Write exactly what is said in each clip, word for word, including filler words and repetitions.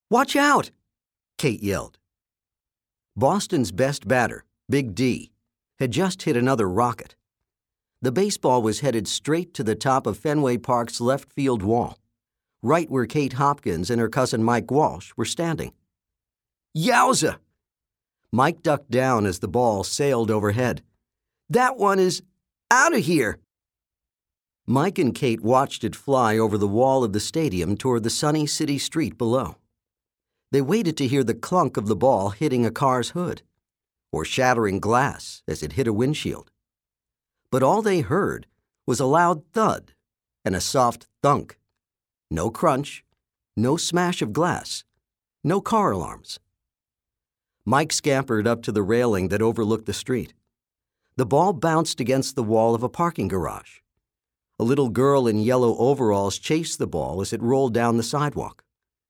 "Watch out!" Kate yelled. Boston's best batter, Big D, had just hit another rocket. The baseball was headed straight to the top of Fenway Park's left field wall, right where Kate Hopkins and her cousin Mike Walsh were standing. "Yowza!" Mike ducked down as the ball sailed overhead. "That one is out of here!" Mike and Kate watched it fly over the wall of the stadium toward the sunny city street below. They waited to hear the clunk of the ball hitting a car's hood, or shattering glass as it hit a windshield. But all they heard was a loud thud and a soft thunk. No crunch, no smash of glass, no car alarms. Mike scampered up to the railing that overlooked the street. The ball bounced against the wall of a parking garage. A little girl in yellow overalls chased the ball as it rolled down the sidewalk.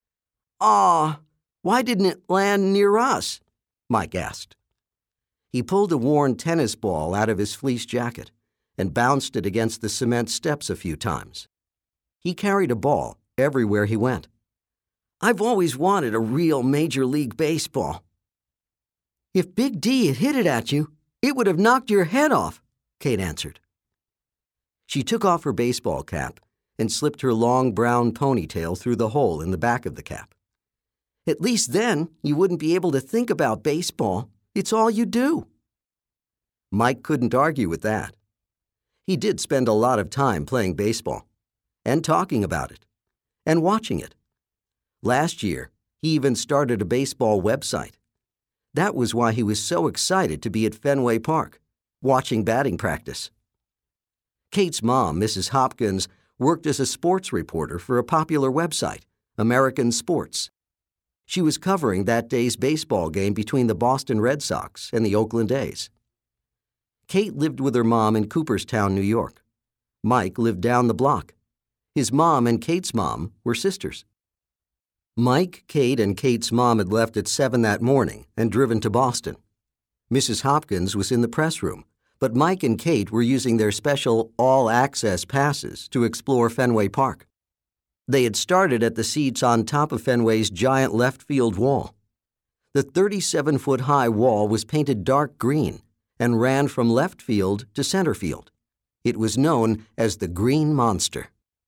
"Aw, why didn't it land near us?" Mike asked. He pulled a worn tennis ball out of his fleece jacket and bounced it against the cement steps a few times. He carried a ball everywhere he went. "I've always wanted a real Major League Baseball." "If Big D had hit it at you, it would have knocked your head off," Kate answered. She took off her baseball cap and slipped her long brown ponytail through the hole in the back of the cap. "At least then you wouldn't be able to think about baseball. It's all you do." Mike couldn't argue with that. He did spend a lot of time playing baseball, and talking about it, and watching it. Last year, he even started a baseball website. That was why he was so excited to be at Fenway Park, watching batting practice. Kate's mom, Missus Hopkins, worked as a sports reporter for a popular website, American Sports. She was covering that day's baseball game between the Boston Red Sox and the Oakland A's. Kate lived with her mom in Cooperstown, New York. Mike lived down the block. His mom and Kate's mom were sisters. Mike, Kate, and Kate's mom had left at seven that morning and driven to Boston. Missus Hopkins was in the press room, but Mike and Kate were using their special all-access passes to explore Fenway Park. They had started at the seats on top of Fenway's giant left field wall. The thirty-seven-foot-high wall was painted dark green and ran from left field to center field. It was known as the Green Monster.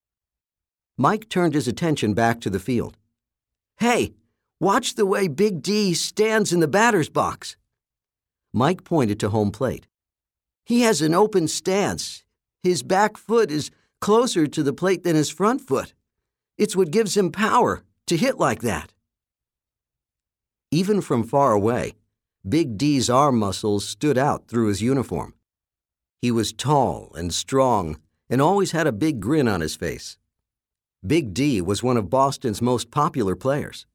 Mike turned his attention back to the field. "Hey, watch the way Big D stands in the batter's box." Mike pointed to home plate. "He has an open stance. His back foot is closer to the plate than his front foot. It's what gives him power to hit like that." Even from far away, Big D's arm muscles stood out through his uniform. He was tall and strong and always had a big grin on his face. Big D was one of Boston's most popular players.